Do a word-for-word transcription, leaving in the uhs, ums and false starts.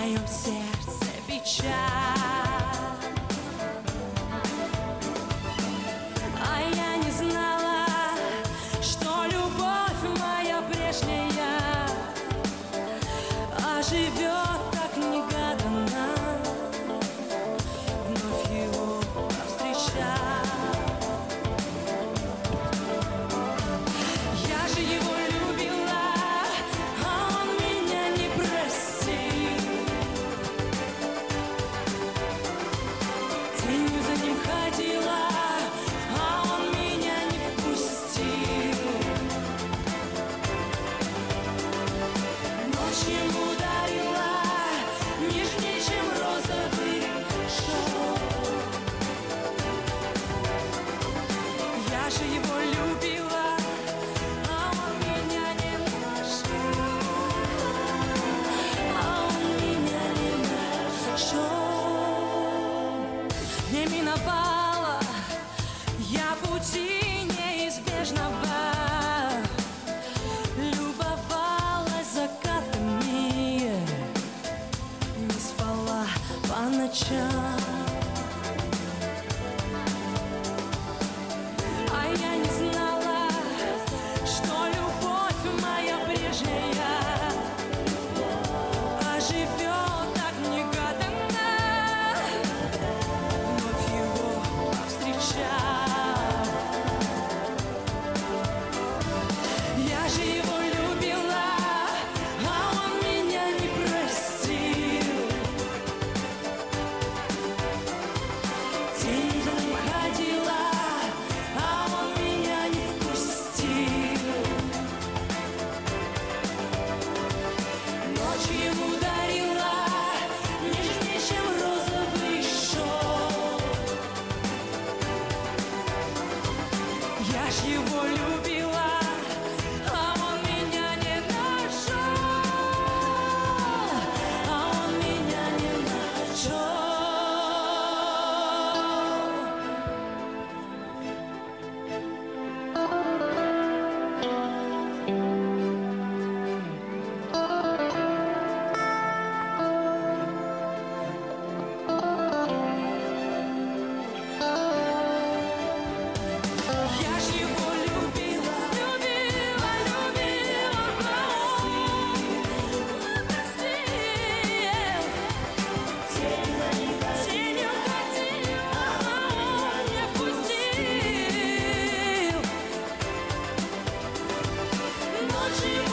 моем сердце печаль. А я не знала, что любовь моя прежняя оживет так негаданно, вновь его повстречать. Я же его любила, а он меня не простил. Тенью за ним ходила, а он меня не впустил. Ночь ему дарила нежнее, чем розовый шелк. Я же его любила, а он меня не нашел, а он меня не нашел. Не миновала я пути неизбежного, любовалась закатами, не спала по ночам. А я не знала, что любовь моя прежняя оживет так негаданно, вновь его повстречать. Я же его любила, а он меня не простил. Тень за ним ходила, а он меня не впустил. Ночь ему дарила нежнее, чем розовый шелк. Я ж его любила, а он меня не нашел, а он меня не нашел. Я ж его любила, любила, любила, он простил. Тенью ходил, а он не впустил. Ночью